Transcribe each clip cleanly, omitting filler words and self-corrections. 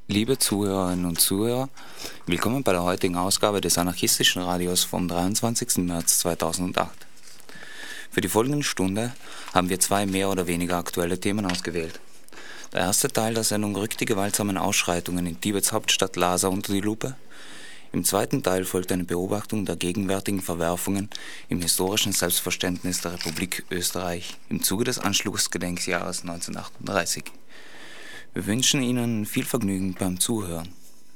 Liebe Zuhörerinnen und Zuhörer, willkommen bei der heutigen Ausgabe des anarchistischen Radios vom 23. März 2008. Für die folgende Stunde haben wir zwei mehr oder weniger aktuelle Themen ausgewählt. Der erste Teil der Sendung rückt die gewaltsamen Ausschreitungen in Tibets Hauptstadt Lhasa unter die Lupe. Im zweiten Teil folgt eine Beobachtung der gegenwärtigen Verwerfungen im historischen Selbstverständnis der Republik Österreich im Zuge des Anschlussgedenkjahres 1938. Wir wünschen Ihnen viel Vergnügen beim Zuhören.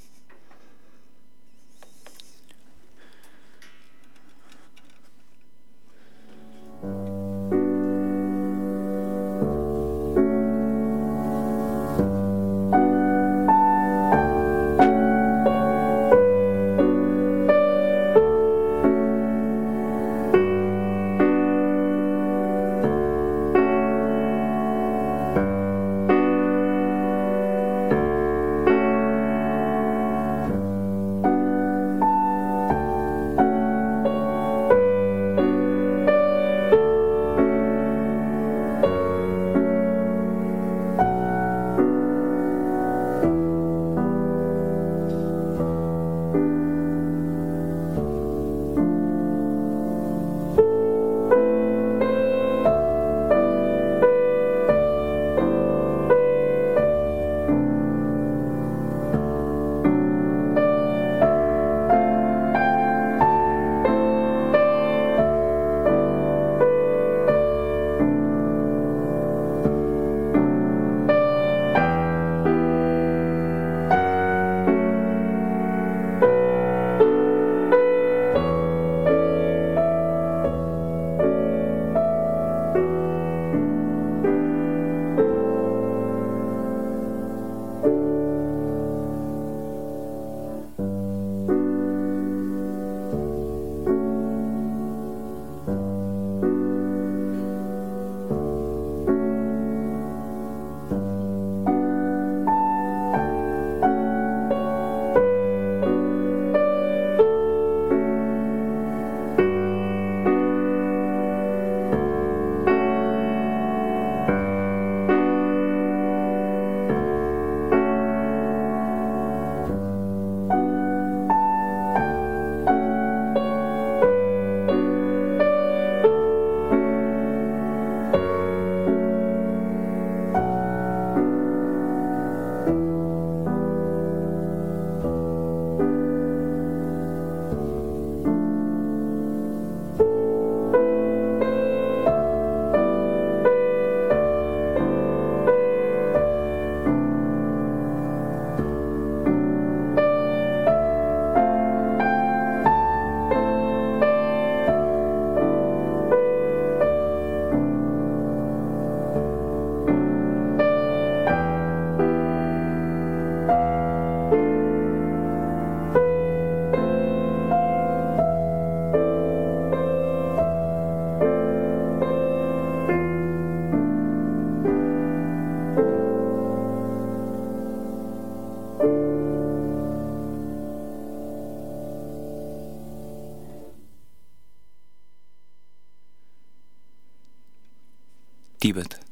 Tibet.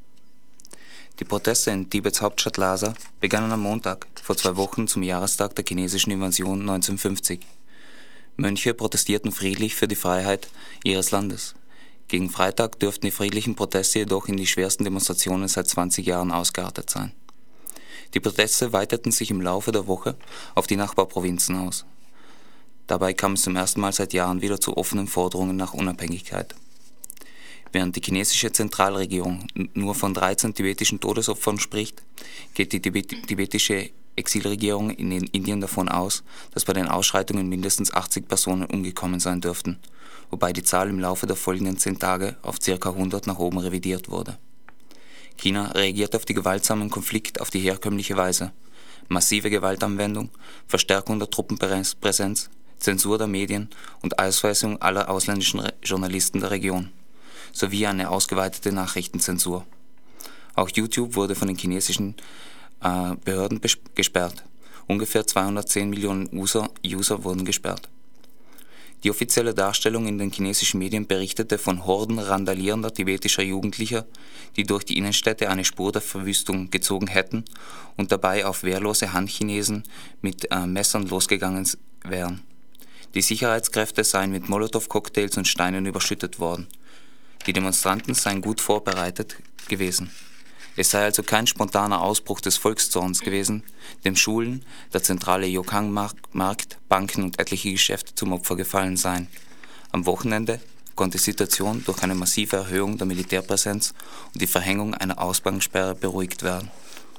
Die Proteste in Tibets Hauptstadt Lhasa begannen am Montag, vor 2 Wochen zum Jahrestag der chinesischen Invasion 1950. Mönche protestierten friedlich für die Freiheit ihres Landes. Gegen Freitag dürften die friedlichen Proteste jedoch in die schwersten Demonstrationen seit 20 Jahren ausgeartet sein. Die Proteste weiteten sich im Laufe der Woche auf die Nachbarprovinzen aus. Dabei kam es zum ersten Mal seit Jahren wieder zu offenen Forderungen nach Unabhängigkeit. Während die chinesische Zentralregierung nur von 13 tibetischen Todesopfern spricht, geht die tibetische Exilregierung in Indien davon aus, dass bei den Ausschreitungen mindestens 80 Personen umgekommen sein dürften, wobei die Zahl im Laufe der folgenden 10 Tage auf ca. 100 nach oben revidiert wurde. China reagiert auf die gewaltsamen Konflikte auf die herkömmliche Weise: massive Gewaltanwendung, Verstärkung der Truppenpräsenz, Zensur der Medien und Ausweisung aller ausländischen Journalisten der Region, sowie eine ausgeweitete Nachrichtenzensur. Auch YouTube wurde von den chinesischen Behörden gesperrt. Ungefähr 210 Millionen User wurden gesperrt. Die offizielle Darstellung in den chinesischen Medien berichtete von Horden randalierender tibetischer Jugendlicher, die durch die Innenstädte eine Spur der Verwüstung gezogen hätten und dabei auf wehrlose Han-Chinesen mit Messern losgegangen wären. Die Sicherheitskräfte seien mit Molotow-Cocktails und Steinen überschüttet worden. Die Demonstranten seien gut vorbereitet gewesen. Es sei also kein spontaner Ausbruch des Volkszorns gewesen, dem Schulen, der zentrale Yokang-Markt, Banken und etliche Geschäfte zum Opfer gefallen seien. Am Wochenende konnte die Situation durch eine massive Erhöhung der Militärpräsenz und die Verhängung einer Ausgangssperre beruhigt werden.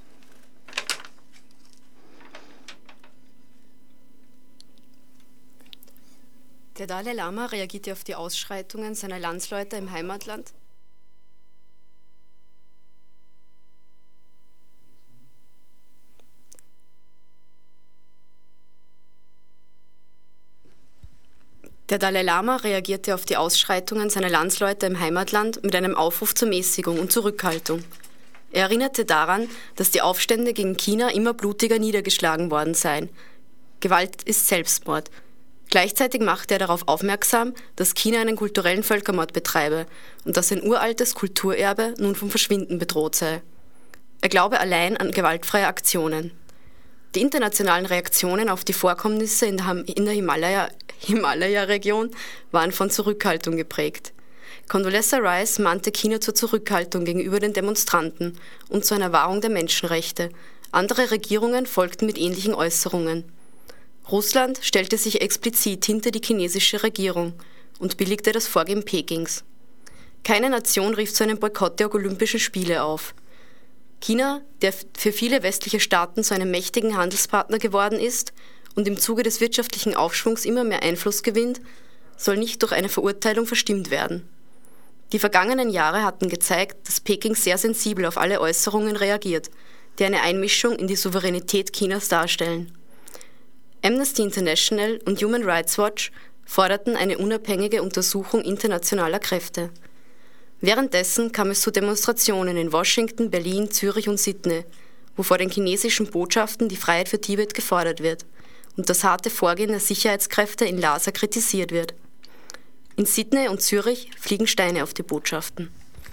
Der Dalai Lama reagierte auf die Ausschreitungen seiner Landsleute im Heimatland. Der Dalai Lama reagierte auf die Ausschreitungen seiner Landsleute im Heimatland mit einem Aufruf zur Mäßigung und Zurückhaltung. Er erinnerte daran, dass die Aufstände gegen China immer blutiger niedergeschlagen worden seien. Gewalt ist Selbstmord. Gleichzeitig machte er darauf aufmerksam, dass China einen kulturellen Völkermord betreibe und dass ein uraltes Kulturerbe nun vom Verschwinden bedroht sei. Er glaube allein an gewaltfreie Aktionen. Die internationalen Reaktionen auf die Vorkommnisse in der Himalaya-Region waren von Zurückhaltung geprägt. Condoleezza Rice mahnte China zur Zurückhaltung gegenüber den Demonstranten und zu einer Wahrung der Menschenrechte. Andere Regierungen folgten mit ähnlichen Äußerungen. Russland stellte sich explizit hinter die chinesische Regierung und billigte das Vorgehen Pekings. Keine Nation rief zu einem Boykott der Olympischen Spiele auf. China, der für viele westliche Staaten zu einem mächtigen Handelspartner geworden ist und im Zuge des wirtschaftlichen Aufschwungs immer mehr Einfluss gewinnt, soll nicht durch eine Verurteilung verstimmt werden. Die vergangenen Jahre hatten gezeigt, dass Peking sehr sensibel auf alle Äußerungen reagiert, die eine Einmischung in die Souveränität Chinas darstellen. Amnesty International und Human Rights Watch forderten eine unabhängige Untersuchung internationaler Kräfte. Währenddessen kam es zu Demonstrationen in Washington, Berlin, Zürich und Sydney, wo vor den chinesischen Botschaften die Freiheit für Tibet gefordert wird und das harte Vorgehen der Sicherheitskräfte in Lhasa kritisiert wird. In Sydney und Zürich fliegen Steine auf die Botschaften.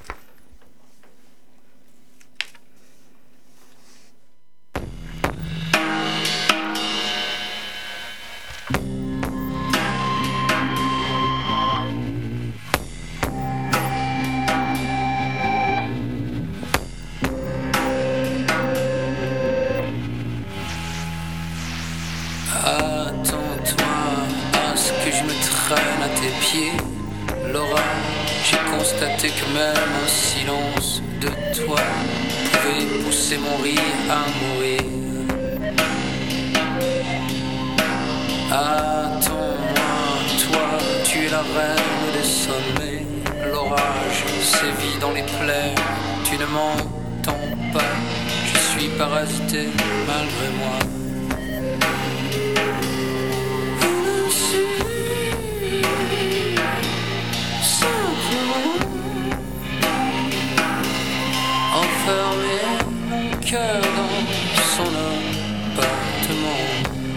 Laura, j'ai constaté que même un silence de toi pouvait pousser mon rire à mourir. Attends-moi, toi, tu es la reine des sommets. L'orage sévit dans les plaies, tu ne m'entends pas. Je suis parasité malgré moi. Enfermer mon cœur dans son appartement.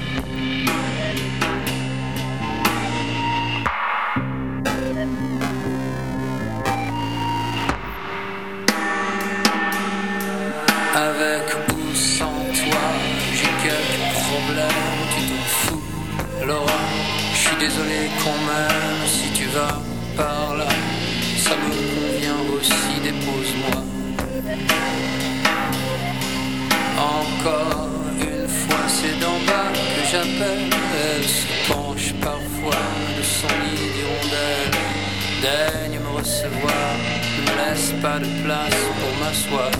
Avec ou sans toi, j'ai quelques problèmes, tu t'en fous, Laura. Je suis désolé quand même si tu vas par là. Ça me convient aussi, dépose-moi. Encore une fois, c'est d'en bas que j'appelle. Elle se penche parfois de son lit d'hirondelle. Daigne me recevoir, ne me laisse pas de place pour m'asseoir.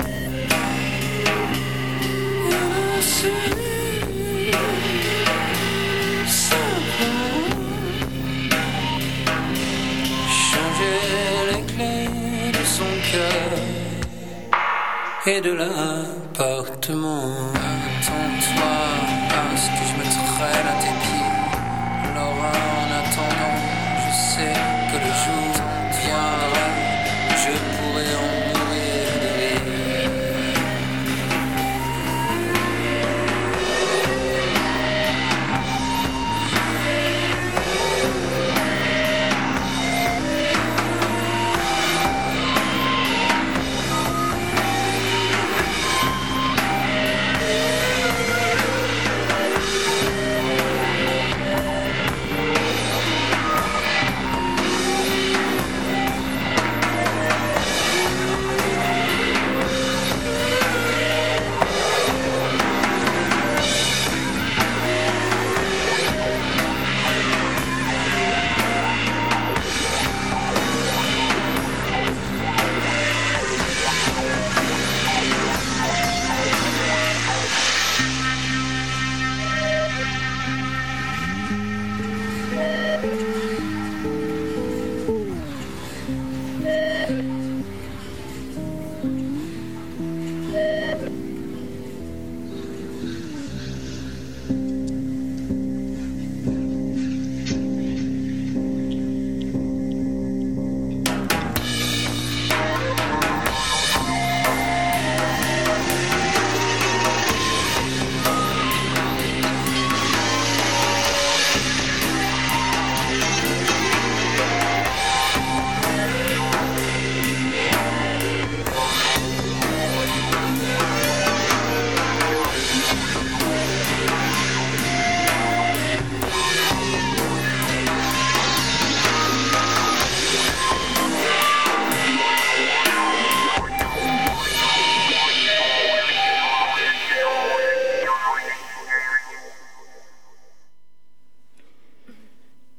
Changer les clés de son cœur et de l'appartement. Attends-toi à ce que je me traîne à tes pieds. Laura, en attendant, je sais que le jour viendra, je pourrai en mourir de rire.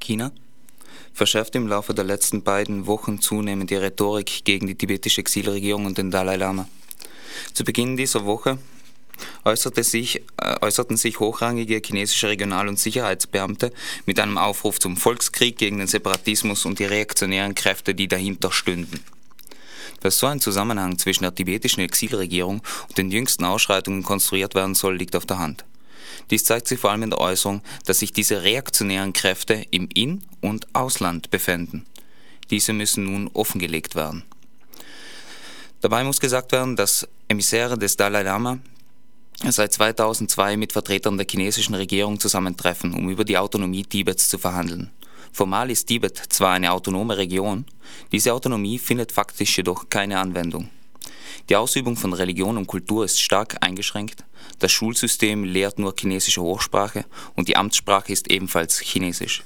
China verschärft im Laufe der letzten beiden Wochen zunehmend die Rhetorik gegen die tibetische Exilregierung und den Dalai Lama. Zu Beginn dieser Woche äußerten sich hochrangige chinesische Regional- und Sicherheitsbeamte mit einem Aufruf zum Volkskrieg gegen den Separatismus und die reaktionären Kräfte, die dahinter stünden. Dass so ein Zusammenhang zwischen der tibetischen Exilregierung und den jüngsten Ausschreitungen konstruiert werden soll, liegt auf der Hand. Dies zeigt sich vor allem in der Äußerung, dass sich diese reaktionären Kräfte im In- und Ausland befänden. Diese müssen nun offengelegt werden. Dabei muss gesagt werden, dass Emissäre des Dalai Lama seit 2002 mit Vertretern der chinesischen Regierung zusammentreffen, um über die Autonomie Tibets zu verhandeln. Formal ist Tibet zwar eine autonome Region, diese Autonomie findet faktisch jedoch keine Anwendung. Die Ausübung von Religion und Kultur ist stark eingeschränkt, das Schulsystem lehrt nur chinesische Hochsprache und die Amtssprache ist ebenfalls Chinesisch.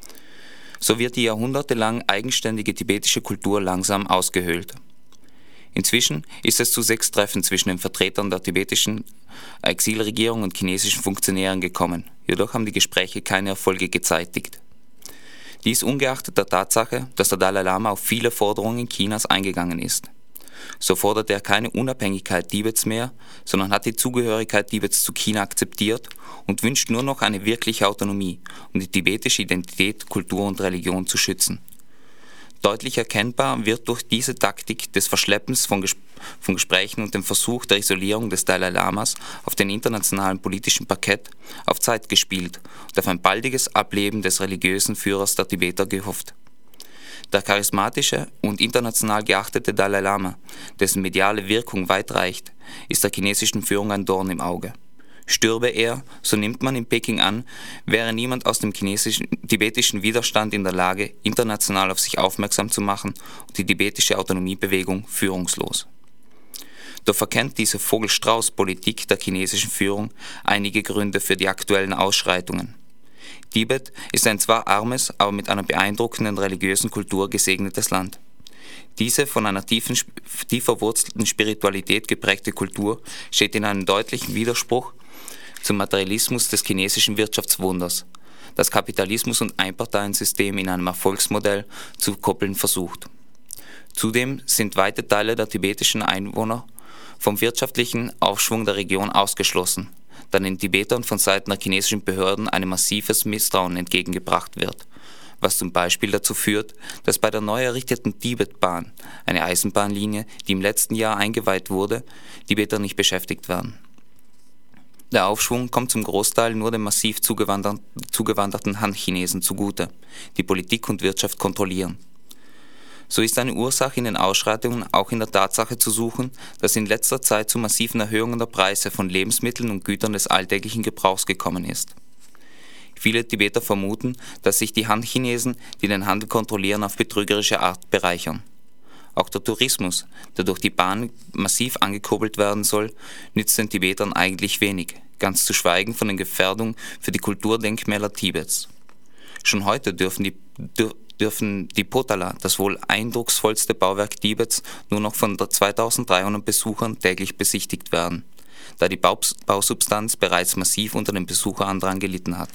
So wird die jahrhundertelang eigenständige tibetische Kultur langsam ausgehöhlt. Inzwischen ist es zu 6 Treffen zwischen den Vertretern der tibetischen Exilregierung und chinesischen Funktionären gekommen, jedoch haben die Gespräche keine Erfolge gezeitigt. Dies ungeachtet der Tatsache, dass der Dalai Lama auf viele Forderungen Chinas eingegangen ist. So fordert er keine Unabhängigkeit Tibets mehr, sondern hat die Zugehörigkeit Tibets zu China akzeptiert und wünscht nur noch eine wirkliche Autonomie, um die tibetische Identität, Kultur und Religion zu schützen. Deutlich erkennbar wird durch diese Taktik des Verschleppens von Gesprächen und dem Versuch der Isolierung des Dalai Lamas auf dem internationalen politischen Parkett auf Zeit gespielt und auf ein baldiges Ableben des religiösen Führers der Tibeter gehofft. Der charismatische und international geachtete Dalai Lama, dessen mediale Wirkung weit reicht, ist der chinesischen Führung ein Dorn im Auge. Stürbe er, so nimmt man in Peking an, wäre niemand aus dem tibetischen Widerstand in der Lage, international auf sich aufmerksam zu machen und die tibetische Autonomiebewegung führungslos. Doch verkennt diese Vogel-Strauß-Politik der chinesischen Führung einige Gründe für die aktuellen Ausschreitungen. Tibet ist ein zwar armes, aber mit einer beeindruckenden religiösen Kultur gesegnetes Land. Diese von einer tief verwurzelten Spiritualität geprägte Kultur steht in einem deutlichen Widerspruch zum Materialismus des chinesischen Wirtschaftswunders, das Kapitalismus und Einparteiensystem in einem Erfolgsmodell zu koppeln versucht. Zudem sind weite Teile der tibetischen Einwohner vom wirtschaftlichen Aufschwung der Region ausgeschlossen, da den Tibetern von Seiten der chinesischen Behörden ein massives Misstrauen entgegengebracht wird, was zum Beispiel dazu führt, dass bei der neu errichteten Tibetbahn, eine Eisenbahnlinie, die im letzten Jahr eingeweiht wurde, Tibeter nicht beschäftigt werden. Der Aufschwung kommt zum Großteil nur den massiv zugewanderten Han-Chinesen zugute, die Politik und Wirtschaft kontrollieren. So ist eine Ursache in den Ausschreitungen auch in der Tatsache zu suchen, dass in letzter Zeit zu massiven Erhöhungen der Preise von Lebensmitteln und Gütern des alltäglichen Gebrauchs gekommen ist. Viele Tibeter vermuten, dass sich die Han-Chinesen, die den Handel kontrollieren, auf betrügerische Art bereichern. Auch der Tourismus, der durch die Bahn massiv angekurbelt werden soll, nützt den Tibetern eigentlich wenig, ganz zu schweigen von den Gefährdungen für die Kulturdenkmäler Tibets. Schon heute dürfen die Potala, das wohl eindrucksvollste Bauwerk Tibets, nur noch von 2300 Besuchern täglich besichtigt werden, da die Bausubstanz bereits massiv unter dem Besucherandrang gelitten hat.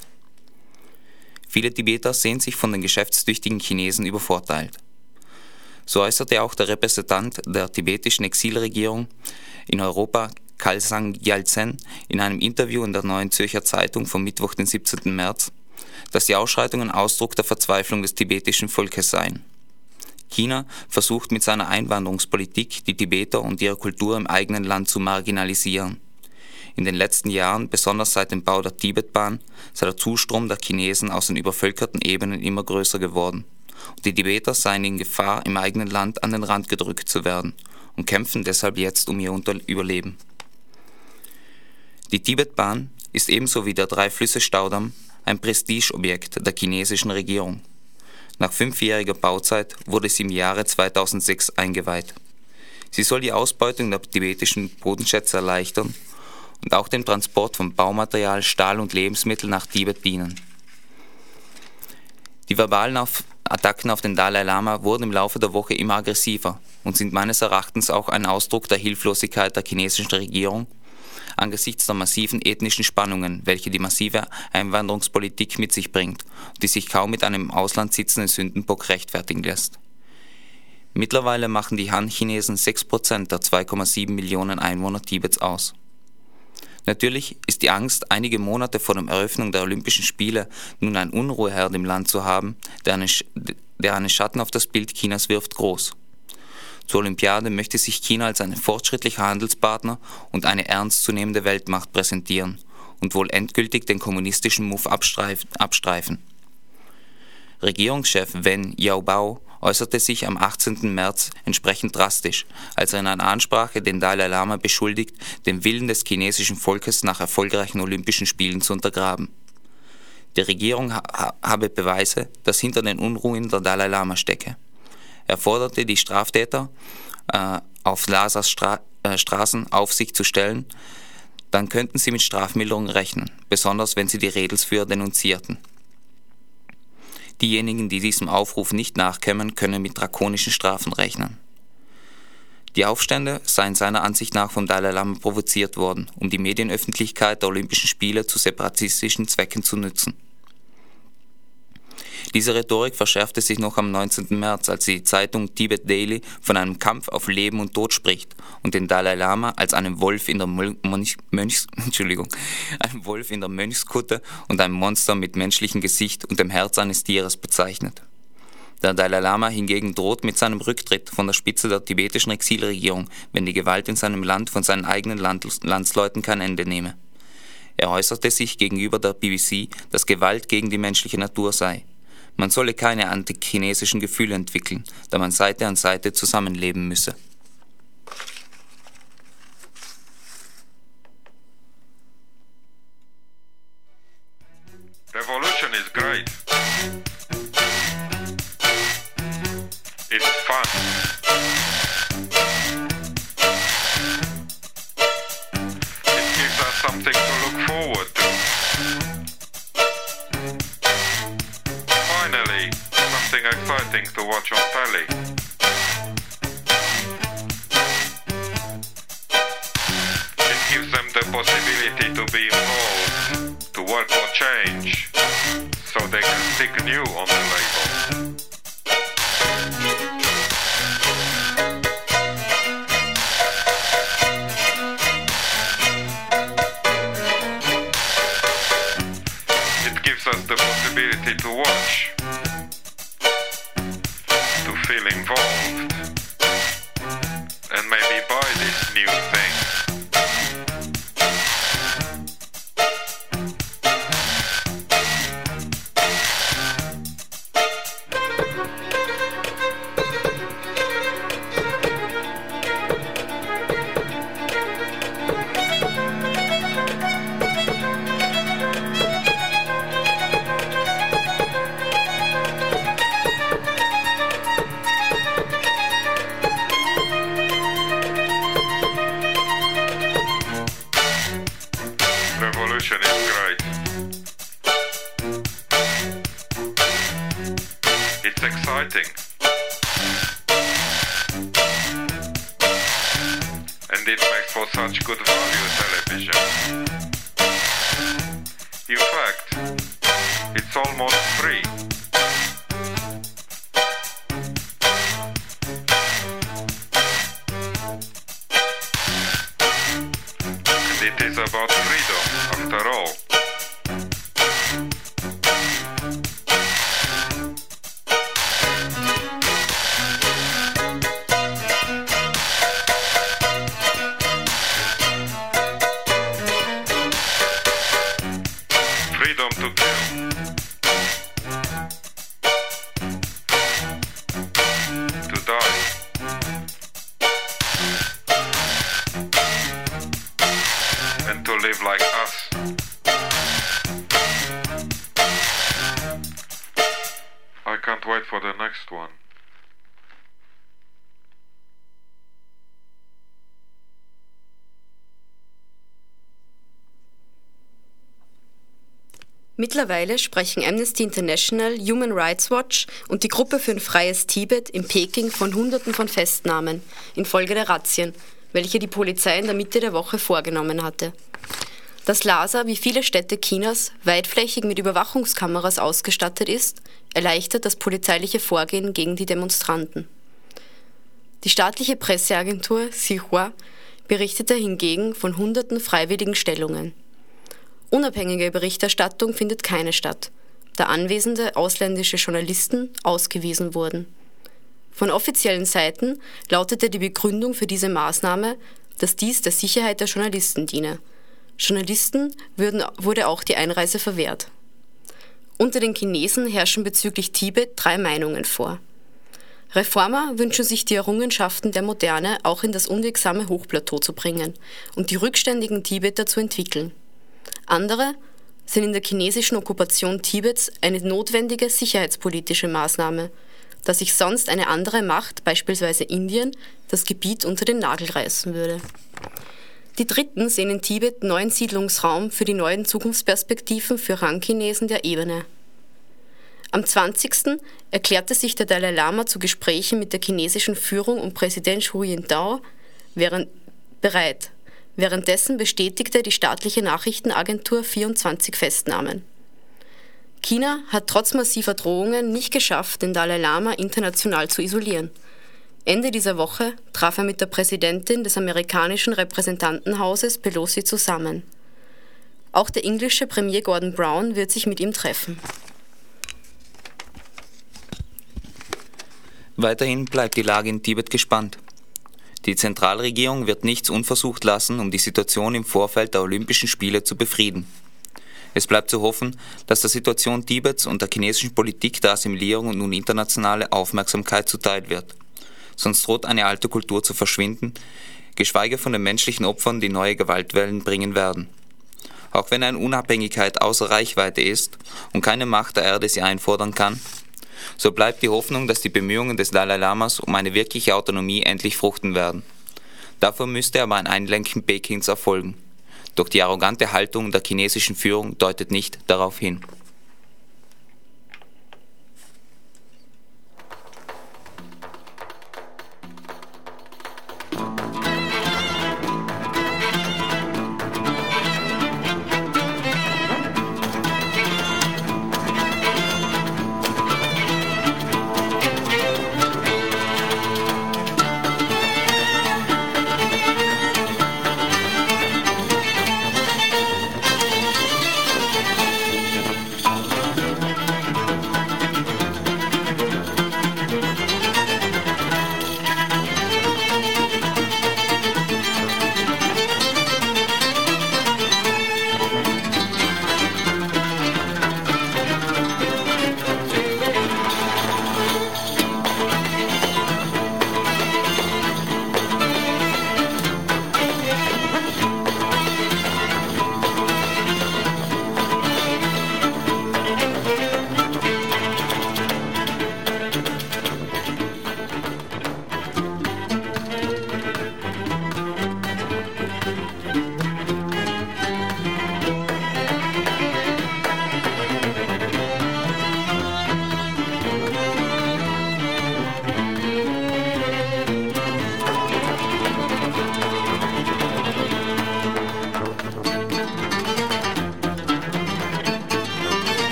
Viele Tibeter sehen sich von den geschäftstüchtigen Chinesen übervorteilt. So äußerte auch der Repräsentant der tibetischen Exilregierung in Europa, Khalsang Gyaltsen, in einem Interview in der Neuen Zürcher Zeitung vom Mittwoch, den 17. März, dass die Ausschreitungen Ausdruck der Verzweiflung des tibetischen Volkes seien. China versucht mit seiner Einwanderungspolitik, die Tibeter und ihre Kultur im eigenen Land zu marginalisieren. In den letzten Jahren, besonders seit dem Bau der Tibetbahn, sei der Zustrom der Chinesen aus den übervölkerten Ebenen immer größer geworden. Und die Tibeter seien in Gefahr, im eigenen Land an den Rand gedrückt zu werden und kämpfen deshalb jetzt um ihr Überleben. Die Tibetbahn ist ebenso wie der Drei-Flüsse-Staudamm ein Prestigeobjekt der chinesischen Regierung. Nach 5-jähriger Bauzeit wurde sie im Jahre 2006 eingeweiht. Sie soll die Ausbeutung der tibetischen Bodenschätze erleichtern und auch dem Transport von Baumaterial, Stahl und Lebensmitteln nach Tibet dienen. Die verbalen Attacken auf den Dalai Lama wurden im Laufe der Woche immer aggressiver und sind meines Erachtens auch ein Ausdruck der Hilflosigkeit der chinesischen Regierung, angesichts der massiven ethnischen Spannungen, welche die massive Einwanderungspolitik mit sich bringt und die sich kaum mit einem im Ausland sitzenden Sündenbock rechtfertigen lässt. Mittlerweile machen die Han-Chinesen 6% der 2,7 Millionen Einwohner Tibets aus. Natürlich ist die Angst, einige Monate vor der Eröffnung der Olympischen Spiele nun einen Unruheherd im Land zu haben, der einen Schatten auf das Bild Chinas wirft, groß. Zur Olympiade möchte sich China als ein fortschrittlicher Handelspartner und eine ernstzunehmende Weltmacht präsentieren und wohl endgültig den kommunistischen Move abstreifen. Regierungschef Wen Jiabao äußerte sich am 18. März entsprechend drastisch, als er in einer Ansprache den Dalai Lama beschuldigt, den Willen des chinesischen Volkes nach erfolgreichen Olympischen Spielen zu untergraben. Die Regierung habe Beweise, dass hinter den Unruhen der Dalai Lama stecke. Er forderte die Straftäter, auf Lhasas Straßen auf sich zu stellen, dann könnten sie mit Strafmilderung rechnen, besonders wenn sie die Rädelsführer denunzierten. Diejenigen, die diesem Aufruf nicht nachkämen, können mit drakonischen Strafen rechnen. Die Aufstände seien seiner Ansicht nach vom Dalai Lama provoziert worden, um die Medienöffentlichkeit der Olympischen Spiele zu separatistischen Zwecken zu nutzen. Diese Rhetorik verschärfte sich noch am 19. März, als die Zeitung Tibet Daily von einem Kampf auf Leben und Tod spricht und den Dalai Lama als einen Wolf in der Mönchskutte und ein Monster mit menschlichem Gesicht und dem Herz eines Tieres bezeichnet. Der Dalai Lama hingegen droht mit seinem Rücktritt von der Spitze der tibetischen Exilregierung, wenn die Gewalt in seinem Land von seinen eigenen Landsleuten kein Ende nehme. Er äußerte sich gegenüber der BBC, dass Gewalt gegen die menschliche Natur sei. Man solle keine antichinesischen Gefühle entwickeln, da man Seite an Seite zusammenleben müsse. Revolution is great. It's fun. It gives us something to look forward to. Finally, something exciting to watch on telly. It gives them the possibility to be involved, to work for change, so they can stick new on the label. It gives us the possibility to watch, to feel involved, and maybe buy this new thing. Revolution is great. It's exciting. And it makes for such good value television. In fact, it's almost free. It is about freedom, after all. Freedom to kill. To die. And to live like us. I can't wait for the next one. Mittlerweile sprechen Amnesty International, Human Rights Watch und die Gruppe für ein freies Tibet in Peking von Hunderten von Festnahmen infolge der Razzien, welche die Polizei in der Mitte der Woche vorgenommen hatte. Dass Lhasa, wie viele Städte Chinas, weitflächig mit Überwachungskameras ausgestattet ist, erleichtert das polizeiliche Vorgehen gegen die Demonstranten. Die staatliche Presseagentur Xinhua berichtete hingegen von Hunderten freiwilligen Stellungen. Unabhängige Berichterstattung findet keine statt, da anwesende ausländische Journalisten ausgewiesen wurden. Von offiziellen Seiten lautete die Begründung für diese Maßnahme, dass dies der Sicherheit der Journalisten diene. Journalisten wurde auch die Einreise verwehrt. Unter den Chinesen herrschen bezüglich Tibet 3 Meinungen vor. Reformer wünschen sich die Errungenschaften der Moderne auch in das unwegsame Hochplateau zu bringen und die rückständigen Tibeter zu entwickeln. Andere sind in der chinesischen Okkupation Tibets eine notwendige sicherheitspolitische Maßnahme, da sich sonst eine andere Macht, beispielsweise Indien, das Gebiet unter den Nagel reißen würde. Die Dritten sehen in Tibet neuen Siedlungsraum für die neuen Zukunftsperspektiven für Han-Chinesen der Ebene. Am 20. erklärte sich der Dalai Lama zu Gesprächen mit der chinesischen Führung und Präsident Hu Jintao bereit. Währenddessen bestätigte die staatliche Nachrichtenagentur 24 Festnahmen. China hat trotz massiver Drohungen nicht geschafft, den Dalai Lama international zu isolieren. Ende dieser Woche traf er mit der Präsidentin des amerikanischen Repräsentantenhauses Pelosi zusammen. Auch der englische Premier Gordon Brown wird sich mit ihm treffen. Weiterhin bleibt die Lage in Tibet gespannt. Die Zentralregierung wird nichts unversucht lassen, um die Situation im Vorfeld der Olympischen Spiele zu befrieden. Es bleibt zu hoffen, dass der Situation Tibets und der chinesischen Politik der Assimilierung und nun internationale Aufmerksamkeit zuteil wird. Sonst droht eine alte Kultur zu verschwinden, geschweige von den menschlichen Opfern, die neue Gewaltwellen bringen werden. Auch wenn eine Unabhängigkeit außer Reichweite ist und keine Macht der Erde sie einfordern kann, so bleibt die Hoffnung, dass die Bemühungen des Dalai Lamas um eine wirkliche Autonomie endlich fruchten werden. Dafür müsste aber ein Einlenken Pekings erfolgen. Doch die arrogante Haltung der chinesischen Führung deutet nicht darauf hin.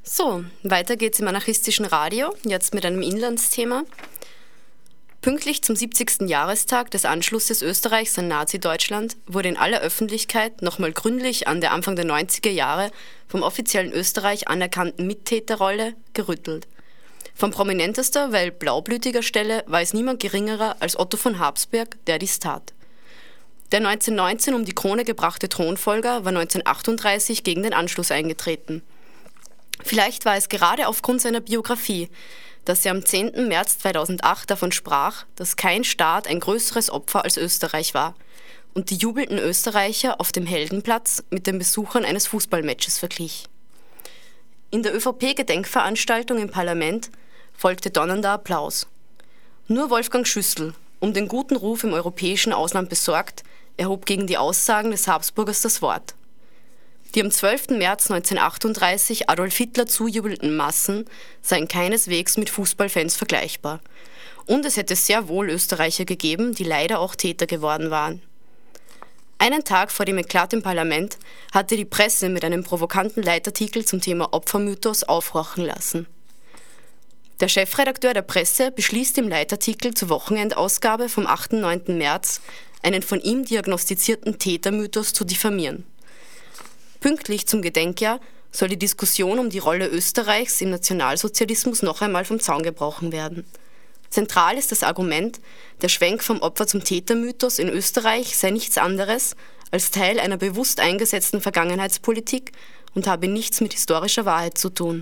So, weiter geht's im anarchistischen Radio, jetzt mit einem Inlandsthema. Pünktlich zum 70. Jahrestag des Anschlusses Österreichs an Nazi-Deutschland wurde in aller Öffentlichkeit nochmal gründlich an der Anfang der 90er Jahre vom offiziellen Österreich anerkannten Mittäterrolle gerüttelt. Von prominentester, weil blaublütiger Stelle war es niemand geringerer als Otto von Habsburg, der dies tat. Der 1919 um die Krone gebrachte Thronfolger war 1938 gegen den Anschluss eingetreten. Vielleicht war es gerade aufgrund seiner Biografie, dass er am 10. März 2008 davon sprach, dass kein Staat ein größeres Opfer als Österreich war und die jubelnden Österreicher auf dem Heldenplatz mit den Besuchern eines Fußballmatches verglich. In der ÖVP-Gedenkveranstaltung im Parlament folgte donnernder Applaus. Nur Wolfgang Schüssel, um den guten Ruf im europäischen Ausland besorgt, erhob gegen die Aussagen des Habsburgers das Wort. Die am 12. März 1938 Adolf Hitler zujubelnden Massen seien keineswegs mit Fußballfans vergleichbar. Und es hätte sehr wohl Österreicher gegeben, die leider auch Täter geworden waren. Einen Tag vor dem Eklat im Parlament hatte die Presse mit einem provokanten Leitartikel zum Thema Opfermythos aufhorchen lassen. Der Chefredakteur der Presse beschließt im Leitartikel zur Wochenendausgabe vom 8. und 9. März, einen von ihm diagnostizierten Tätermythos zu diffamieren. Pünktlich zum Gedenkjahr soll die Diskussion um die Rolle Österreichs im Nationalsozialismus noch einmal vom Zaun gebrochen werden. Zentral ist das Argument, der Schwenk vom Opfer zum Tätermythos in Österreich sei nichts anderes als Teil einer bewusst eingesetzten Vergangenheitspolitik und habe nichts mit historischer Wahrheit zu tun.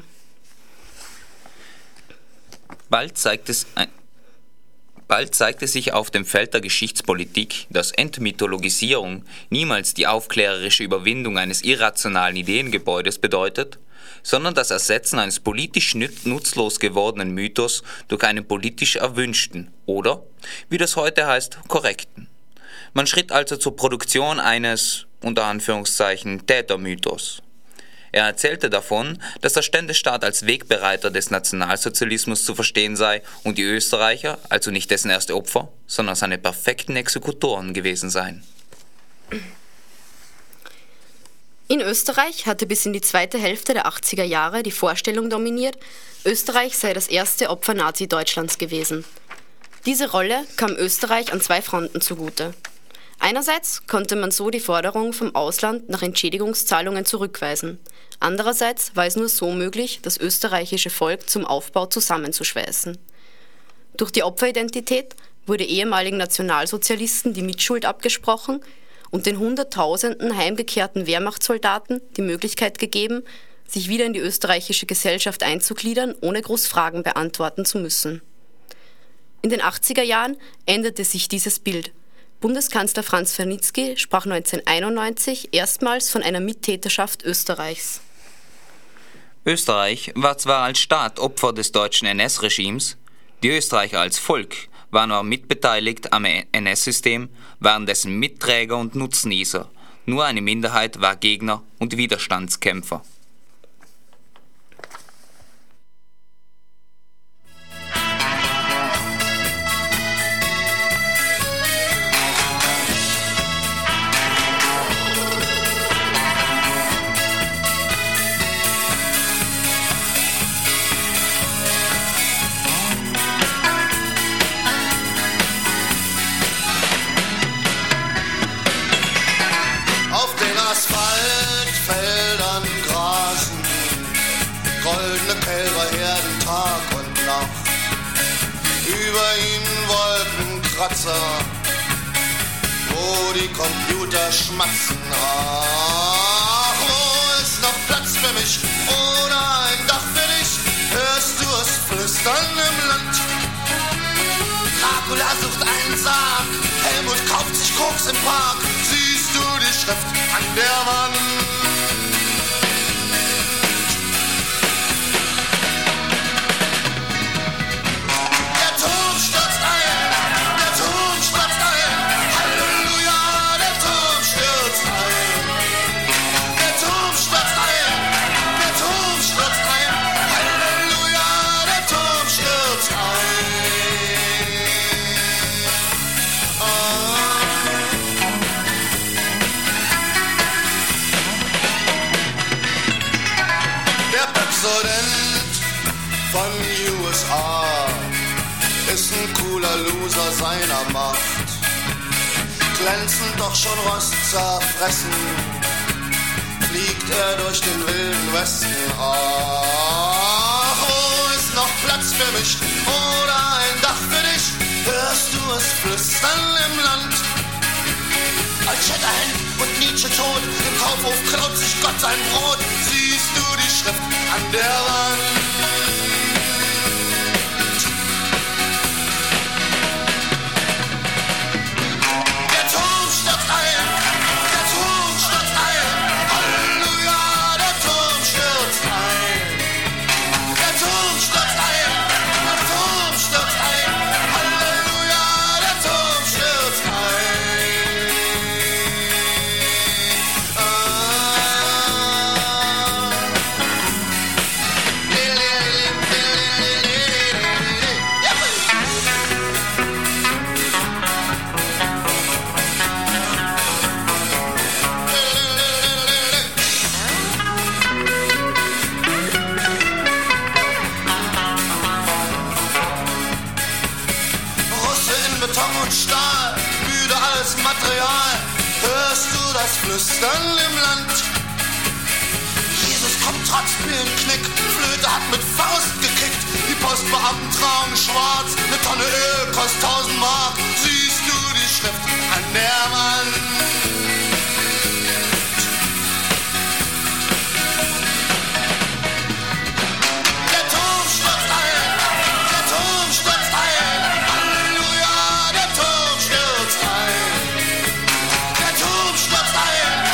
Bald zeigte sich auf dem Feld der Geschichtspolitik, dass Entmythologisierung niemals die aufklärerische Überwindung eines irrationalen Ideengebäudes bedeutet, sondern das Ersetzen eines politisch nutzlos gewordenen Mythos durch einen politisch erwünschten oder, wie das heute heißt, korrekten. Man schritt also zur Produktion eines, unter Anführungszeichen, Tätermythos. Er erzählte davon, dass der Ständestaat als Wegbereiter des Nationalsozialismus zu verstehen sei und die Österreicher, also nicht dessen erste Opfer, sondern seine perfekten Exekutoren gewesen seien. In Österreich hatte bis in die zweite Hälfte der 80er Jahre die Vorstellung dominiert, Österreich sei das erste Opfer Nazi-Deutschlands gewesen. Diese Rolle kam Österreich an zwei Fronten zugute. Einerseits konnte man so die Forderung vom Ausland nach Entschädigungszahlungen zurückweisen. Andererseits war es nur so möglich, das österreichische Volk zum Aufbau zusammenzuschweißen. Durch die Opferidentität wurde ehemaligen Nationalsozialisten die Mitschuld abgesprochen und den Hunderttausenden heimgekehrten Wehrmachtssoldaten die Möglichkeit gegeben, sich wieder in die österreichische Gesellschaft einzugliedern, ohne groß Fragen beantworten zu müssen. In den 80er Jahren änderte sich dieses Bild. Bundeskanzler Franz Wernitzky sprach 1991 erstmals von einer Mittäterschaft Österreichs. Österreich war zwar als Staat Opfer des deutschen NS-Regimes, die Österreicher als Volk waren aber mitbeteiligt am NS-System, waren dessen Mitträger und Nutznießer. Nur eine Minderheit war Gegner und Widerstandskämpfer. Asphaltfeldern grasen goldene Kälberherden Tag und Nacht. Über ihnen Wolkenkratzer, wo die Computer schmatzen. Ach, wo ist noch Platz für mich oder ein Dach für dich? Hörst du es flüstern im Land? Dracula sucht einen Sarg, Helmut kauft sich Koks im Park. Siehst du die Schrift an der Wand? Der Turm stürzt ein, Halleluja, der Turm stürzt ein. Der Turm stürzt ein, Halleluja, der Turm stürzt ein. Präsident von USA ist ein cooler Loser seiner Macht. Glänzend doch schon rostzerfressen, fliegt er durch den wilden Westen. Ach, wo ist noch Platz für mich oder ein Dach für dich? Hörst du es flüstern im Land? Als Shatterhand und Nietzsche tot, im Kaufhof klaut sich Gott sein Brot. Siehst du die Schrift an der Wand? Flüstern im Land. Jesus kommt trotz Billenknick, Flöte hat mit Faust gekickt. Die Postbeamten tragen schwarz, eine Tonne Öl kostet 1000 Mark. Siehst du die Schrift an der Wand? Der Turm stürzt ein, der Turm stürzt ein. Halleluja, der Turm stürzt ein. Der Turm stürzt ein.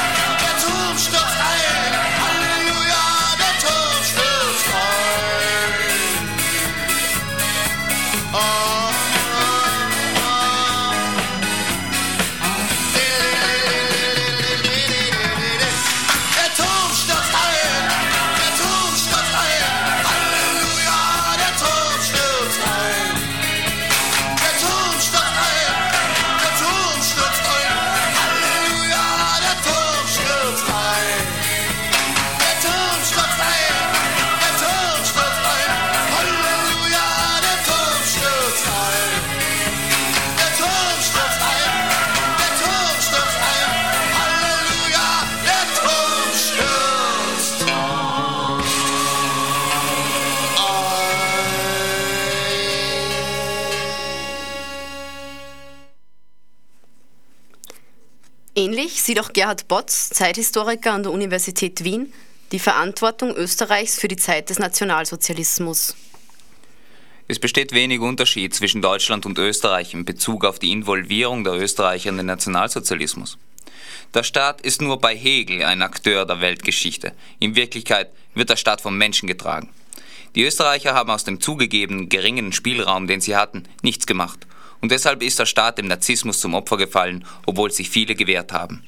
Ähnlich sieht auch Gerhard Botz, Zeithistoriker an der Universität Wien, die Verantwortung Österreichs für die Zeit des Nationalsozialismus. Es besteht wenig Unterschied zwischen Deutschland und Österreich in Bezug auf die Involvierung der Österreicher in den Nationalsozialismus. Der Staat ist nur bei Hegel ein Akteur der Weltgeschichte. In Wirklichkeit wird der Staat vom Menschen getragen. Die Österreicher haben aus dem zugegeben geringen Spielraum, den sie hatten, nichts gemacht. Und deshalb ist der Staat dem Nazismus zum Opfer gefallen, obwohl sich viele gewehrt haben.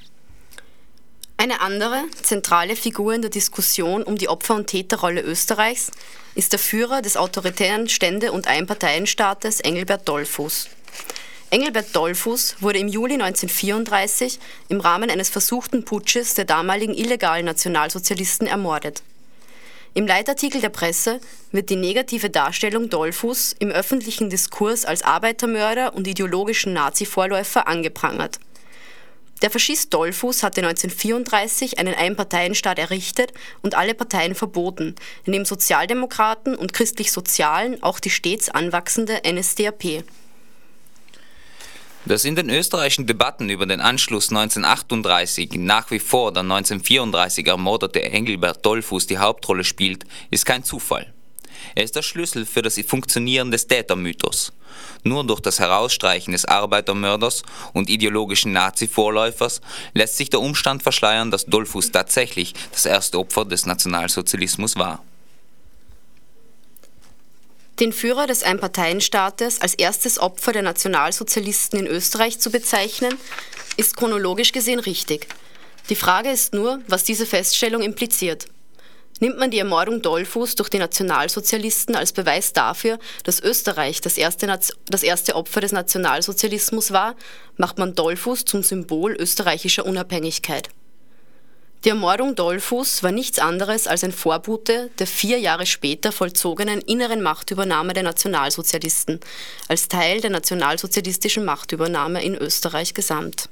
Eine andere zentrale Figur in der Diskussion um die Opfer- und Täterrolle Österreichs ist der Führer des autoritären Stände- und Einparteienstaates Engelbert Dollfuß. Engelbert Dollfuß wurde im Juli 1934 im Rahmen eines versuchten Putsches der damaligen illegalen Nationalsozialisten ermordet. Im Leitartikel der Presse wird die negative Darstellung Dollfuß im öffentlichen Diskurs als Arbeitermörder und ideologischen Nazi-Vorläufer angeprangert. Der Faschist Dollfuß hatte 1934 einen Einparteienstaat errichtet und alle Parteien verboten, neben Sozialdemokraten und Christlich-Sozialen auch die stets anwachsende NSDAP. Dass in den österreichischen Debatten über den Anschluss 1938 nach wie vor der 1934 ermordete Engelbert Dollfuß die Hauptrolle spielt, ist kein Zufall. Er ist der Schlüssel für das Funktionieren des Tätermythos. Nur durch das Herausstreichen des Arbeitermörders und ideologischen Nazi-Vorläufers lässt sich der Umstand verschleiern, dass Dollfuß tatsächlich das erste Opfer des Nationalsozialismus war. Den Führer des Einparteienstaates als erstes Opfer der Nationalsozialisten in Österreich zu bezeichnen, ist chronologisch gesehen richtig. Die Frage ist nur, was diese Feststellung impliziert. Nimmt man die Ermordung Dollfuß durch die Nationalsozialisten als Beweis dafür, dass Österreich das erste Opfer des Nationalsozialismus war, macht man Dollfuß zum Symbol österreichischer Unabhängigkeit. Die Ermordung Dollfuß war nichts anderes als ein Vorbote der 4 Jahre später vollzogenen inneren Machtübernahme der Nationalsozialisten, als Teil der nationalsozialistischen Machtübernahme in Österreich gesamt.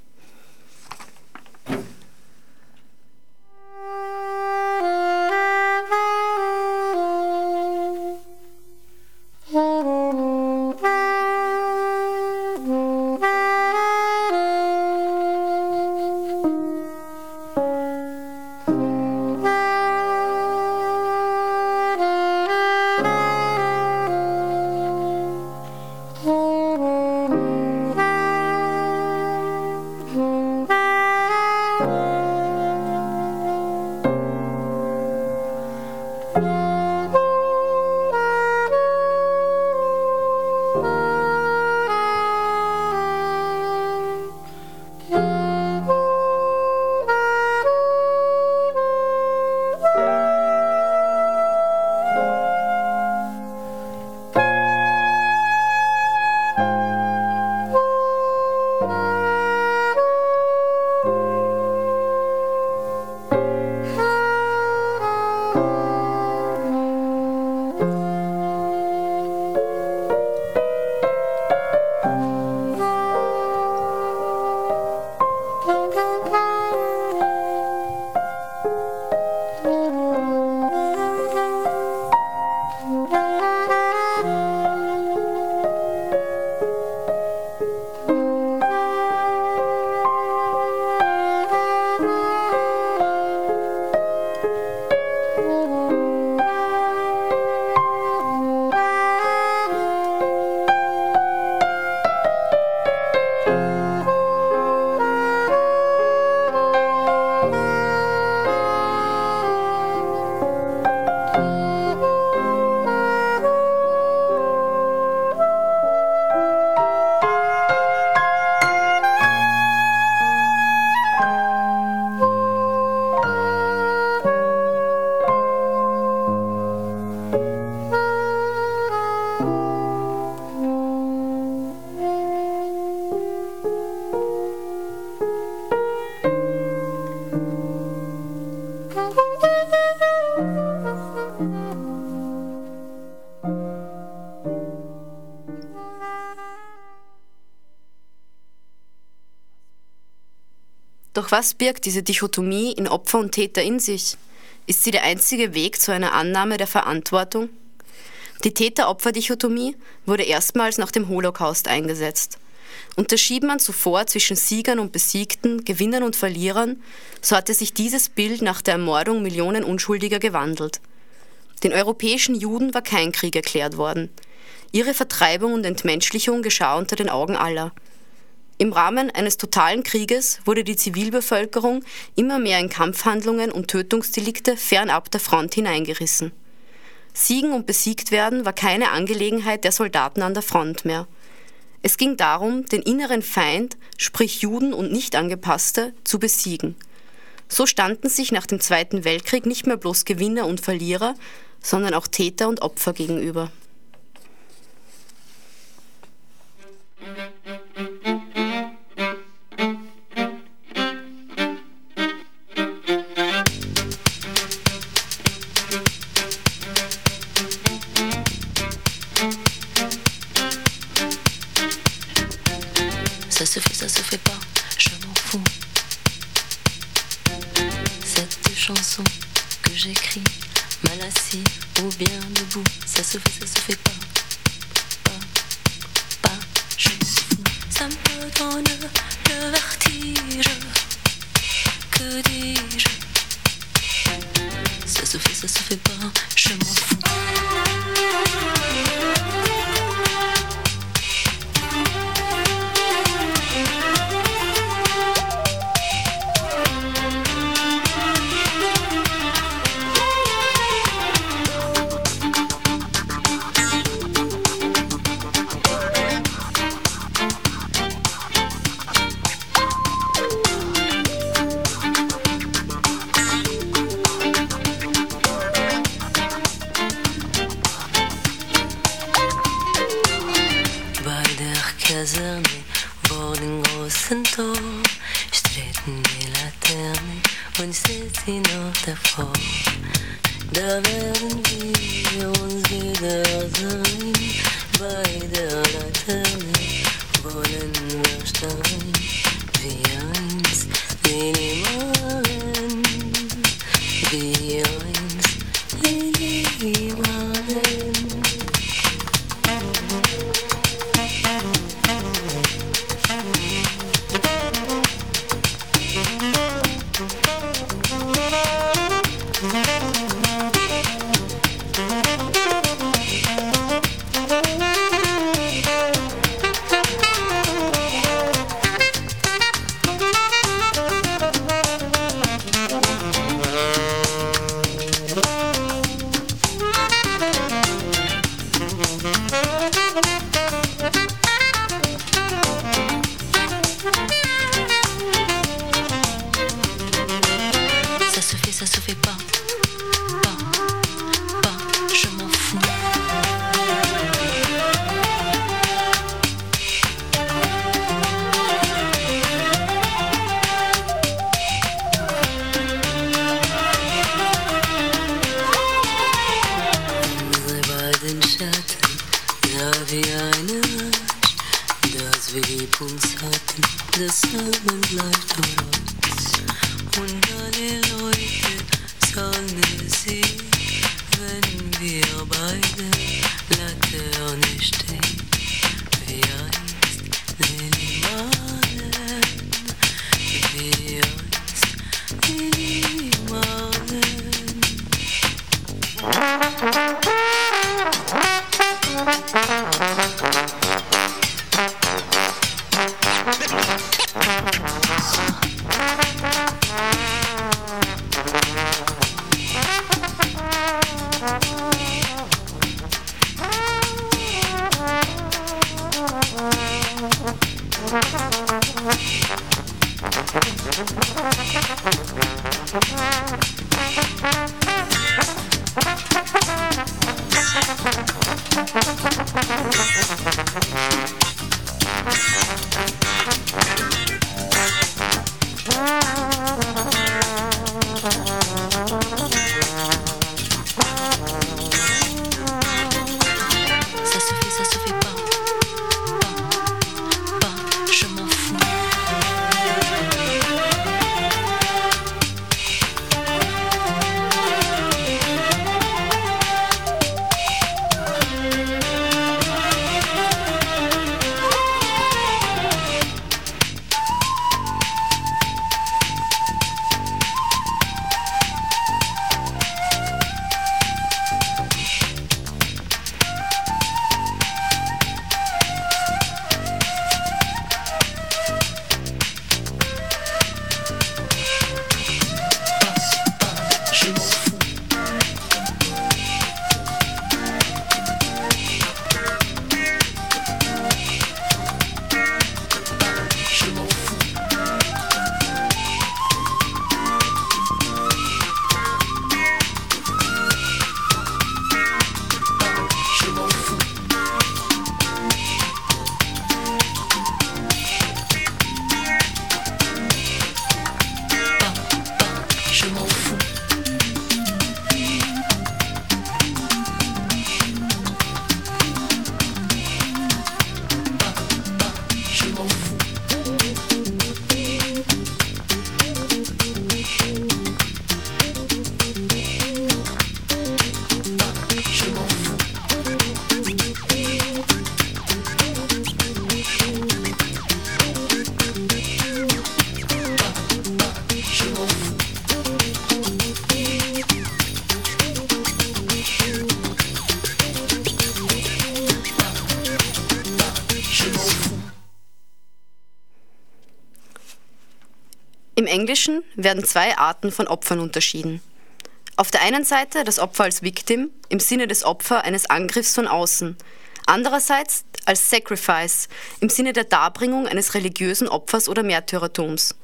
Doch was birgt diese Dichotomie in Opfer und Täter in sich? Ist sie der einzige Weg zu einer Annahme der Verantwortung? Die Täter-Opfer-Dichotomie wurde erstmals nach dem Holocaust eingesetzt. Unterschied man zuvor zwischen Siegern und Besiegten, Gewinnern und Verlierern, so hatte sich dieses Bild nach der Ermordung Millionen Unschuldiger gewandelt. Den europäischen Juden war kein Krieg erklärt worden. Ihre Vertreibung und Entmenschlichung geschah unter den Augen aller. Im Rahmen eines totalen Krieges wurde die Zivilbevölkerung immer mehr in Kampfhandlungen und Tötungsdelikte fernab der Front hineingerissen. Siegen und besiegt werden war keine Angelegenheit der Soldaten an der Front mehr. Es ging darum, den inneren Feind, sprich Juden und Nicht-Angepasste, zu besiegen. So standen sich nach dem Zweiten Weltkrieg nicht mehr bloß Gewinner und Verlierer, sondern auch Täter und Opfer gegenüber. Ça se fait pas, je m'en fous. Cette chanson que j'écris, mal assis ou bien debout, ça se fait pas, je m'en fous. Ça me donne le vertige, que dis-je? Ça se fait pas, je m'en fous. ist sie noch davor. Da werden wir uns wiedersehen. Bei der Laterne wollen wir stehen. Wie einst Lili Marlen. Wie einst Lili Marlen. Ça se fait pas, je m'en fous. Unsere beiden Schatten sah wie eine Rasch, dass wir lieb uns hatten, das Abend bleibt vor uns. Und alle Leute sahen sie, wenn wir beide Laterne stehen. Wie einst Lili Marlen, wie einst Lili Marlen. Ça se fait pas, je m'en fous. Im Englischen werden zwei Arten von Opfern unterschieden. Auf der einen Seite das Opfer als Victim im Sinne des Opfers eines Angriffs von außen, andererseits als Sacrifice im Sinne der Darbringung eines religiösen Opfers oder Märtyrertums.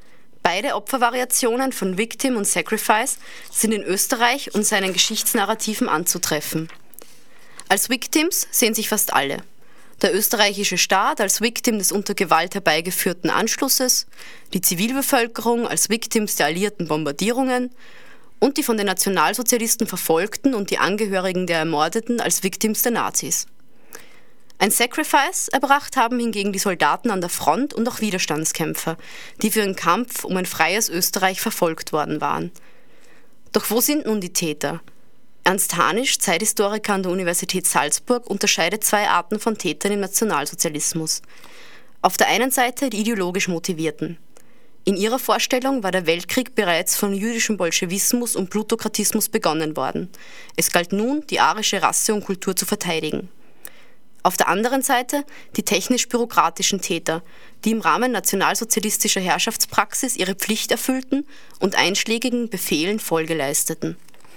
Beide Opfervariationen von Victim und Sacrifice sind in Österreich und seinen Geschichtsnarrativen anzutreffen. Als Victims sehen sich fast alle. der österreichische Staat als Victim des unter Gewalt herbeigeführten Anschlusses, die Zivilbevölkerung als Victims der alliierten Bombardierungen und die von den Nationalsozialisten Verfolgten und die Angehörigen der Ermordeten als Victims der Nazis. Ein Sacrifice erbracht haben hingegen die Soldaten an der Front und auch Widerstandskämpfer, die für ihren Kampf um ein freies Österreich verfolgt worden waren. Doch wo sind nun die Täter? Ernst Hanisch, Zeithistoriker an der Universität Salzburg, unterscheidet zwei Arten von Tätern im Nationalsozialismus. Auf der einen Seite die ideologisch Motivierten. In ihrer Vorstellung war der Weltkrieg bereits von jüdischem Bolschewismus und Plutokratismus begonnen worden. Es galt nun, die arische Rasse und Kultur zu verteidigen. Auf der anderen Seite die technisch-bürokratischen Täter, die im Rahmen nationalsozialistischer Herrschaftspraxis ihre Pflicht erfüllten und einschlägigen Befehlen Folge leisteten.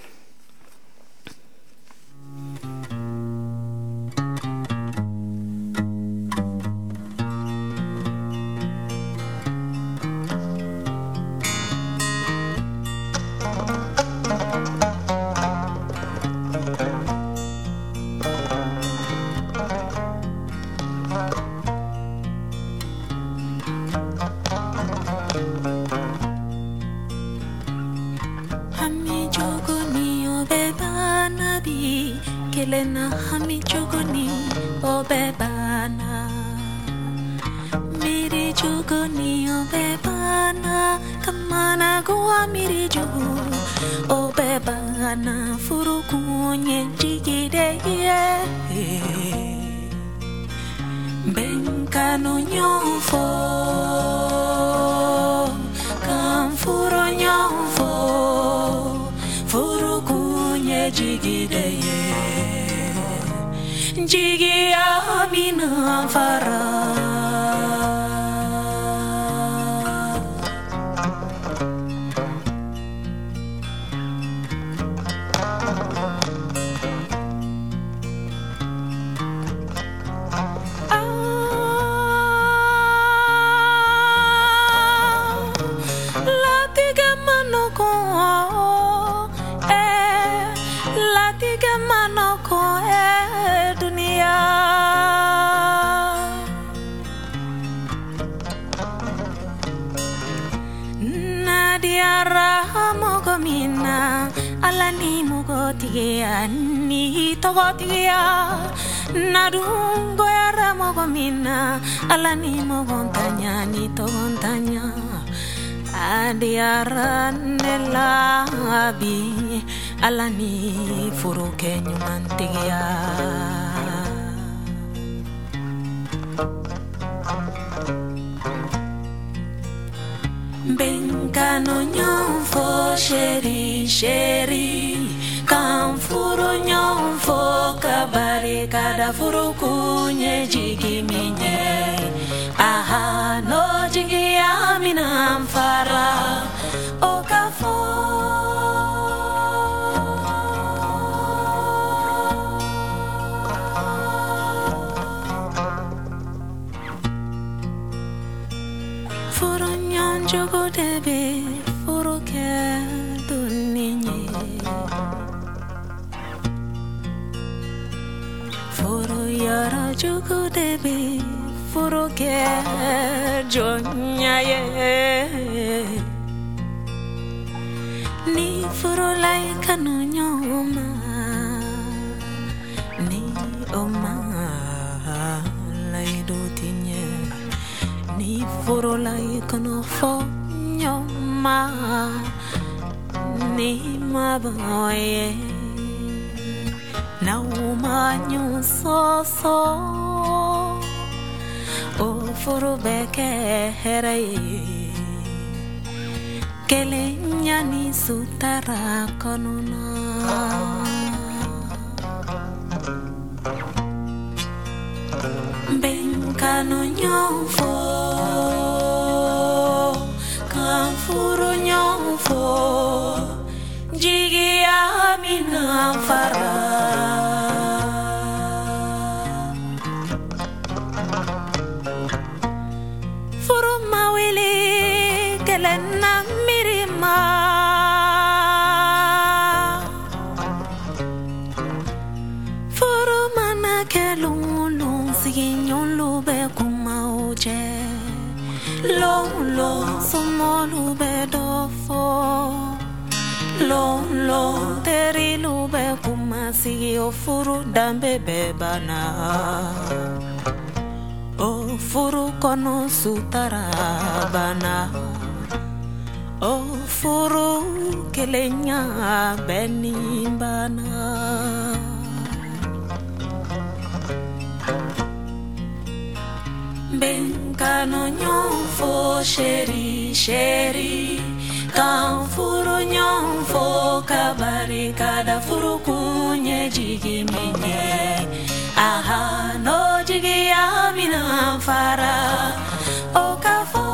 Kelena hami chuguni obebana miri chuguni obebana kamana goa miri chugu obebana furukunye jigide benkano nyofo kamfuro nyofo furukunye jigide Jigi amina fara alani mugotiya ni togotiya nadungo yara mogomina alani mogontanya ni togontanya adiara nelabi alani furuke nyumantiya Benkano nyonfo sheri sheri Kamfuru nyonfo kabari kada furu kunye jigi minye Aha no jigi amina mfara Okafo Jogo debe furu ke duninye furu yara jogo debe furu ke jonyaye ni furu lai kanu nyoma ni oma lai do tinye ni furu lai kanu fo nyoma ni maboye na uma nyuso so o furu beke herai kelenya ni sutara konuna benkano nyofo Kamfuru nyofo jigi amina fara furu mawili kelena mirima furu mana kelulu si jiginyon lube kuma oje lo sumo lube dofo lo teri lube kuma sigi ofuru dambe bebana o furu kono sutara bana o furu kelenya benimbana Benkano nyonfo sheri kan furu nyonfo kabari kada furu kunye jigi minye aha no jigi amina fara o kafo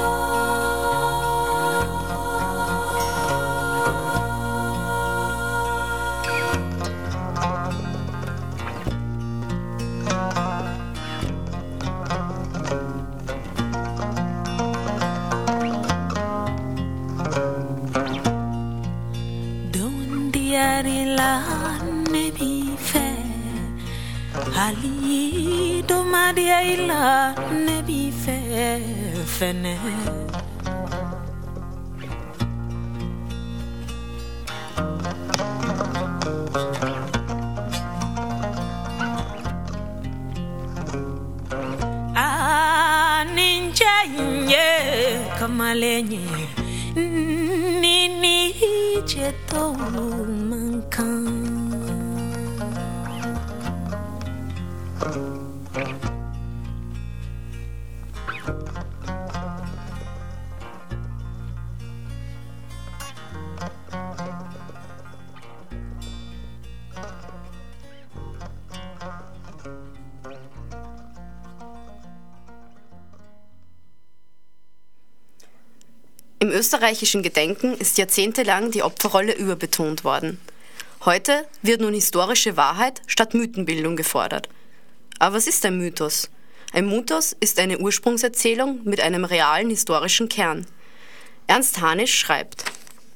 Ali do madia ila nebi fene ninja nye kamalenye nini jeto mankan Im österreichischen Gedenken ist jahrzehntelang die Opferrolle überbetont worden. Heute wird nun historische Wahrheit statt Mythenbildung gefordert. Aber was ist ein Mythos? Ein Mythos ist eine Ursprungserzählung mit einem realen historischen Kern. Ernst Hanisch schreibt: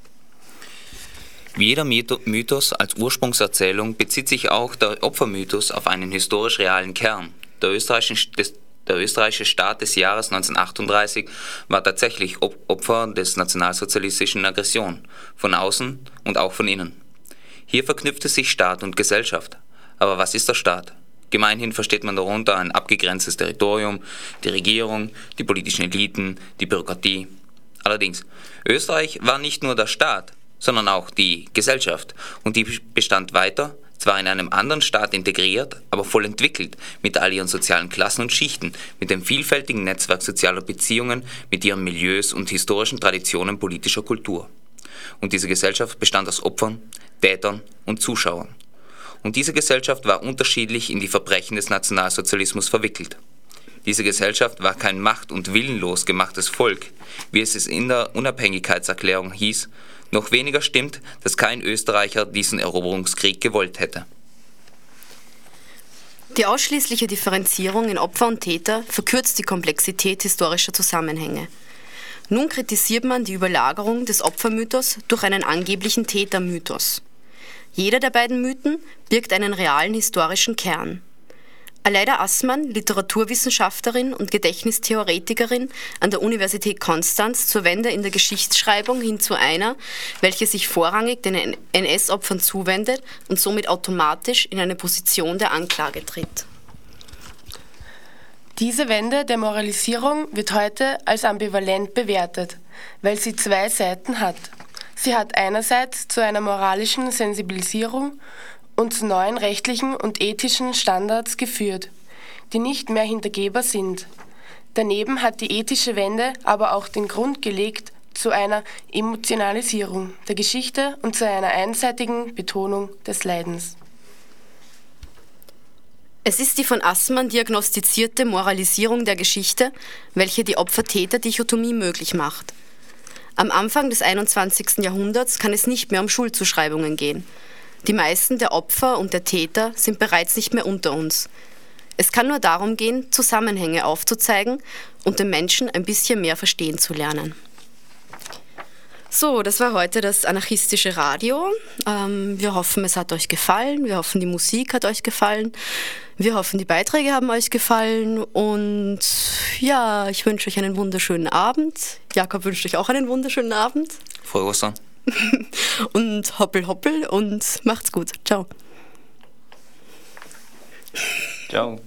Wie jeder Mythos als Ursprungserzählung bezieht sich auch der Opfermythos auf einen historisch realen Kern. Der österreichische Staat des Jahres 1938 war tatsächlich Opfer des nationalsozialistischen Aggression, von außen und auch von innen. Hier verknüpfte sich Staat und Gesellschaft. Aber was ist der Staat? Gemeinhin versteht man darunter ein abgegrenztes Territorium, die Regierung, die politischen Eliten, die Bürokratie. Allerdings, Österreich war nicht nur der Staat, sondern auch die Gesellschaft, und die bestand weiter, zwar in einem anderen Staat integriert, aber voll entwickelt, mit all ihren sozialen Klassen und Schichten, mit dem vielfältigen Netzwerk sozialer Beziehungen, mit ihren Milieus und historischen Traditionen politischer Kultur. Und diese Gesellschaft bestand aus Opfern, Tätern und Zuschauern. Und diese Gesellschaft war unterschiedlich in die Verbrechen des Nationalsozialismus verwickelt. Diese Gesellschaft war kein macht- und willenlos gemachtes Volk, wie es in der Unabhängigkeitserklärung hieß. Noch weniger stimmt, dass kein Österreicher diesen Eroberungskrieg gewollt hätte. Die ausschließliche Differenzierung in Opfer und Täter verkürzt die Komplexität historischer Zusammenhänge. Nun kritisiert man die Überlagerung des Opfermythos durch einen angeblichen Tätermythos. Jeder der beiden Mythen birgt einen realen historischen Kern. Aleida Assmann, Literaturwissenschaftlerin und Gedächtnistheoretikerin an der Universität Konstanz, zur Wende in der Geschichtsschreibung hin zu einer, welche sich vorrangig den NS-Opfern zuwendet und somit automatisch in eine Position der Anklage tritt. Diese Wende der Moralisierung wird heute als ambivalent bewertet, weil sie zwei Seiten hat. Sie hat einerseits zu einer moralischen Sensibilisierung und zu neuen rechtlichen und ethischen Standards geführt, die nicht mehr hintergehbar sind. Daneben hat die ethische Wende aber auch den Grund gelegt zu einer Emotionalisierung der Geschichte und zu einer einseitigen Betonung des Leidens. Es ist die von Assmann diagnostizierte Moralisierung der Geschichte, welche die Opfer-Täter-Dichotomie möglich macht. Am Anfang des 21. Jahrhunderts kann es nicht mehr um Schuldzuschreibungen gehen. Die meisten der Opfer und der Täter sind bereits nicht mehr unter uns. Es kann nur darum gehen, Zusammenhänge aufzuzeigen und den Menschen ein bisschen mehr verstehen zu lernen. So, das war heute das anarchistische Radio. Wir hoffen, es hat euch gefallen. Wir hoffen, die Musik hat euch gefallen. Wir hoffen, die Beiträge haben euch gefallen. Und ja, ich wünsche euch einen wunderschönen Abend. Jakob wünscht euch auch einen wunderschönen Abend. Frohe Ostern. Und hoppel hoppel und macht's gut. Ciao. Ciao.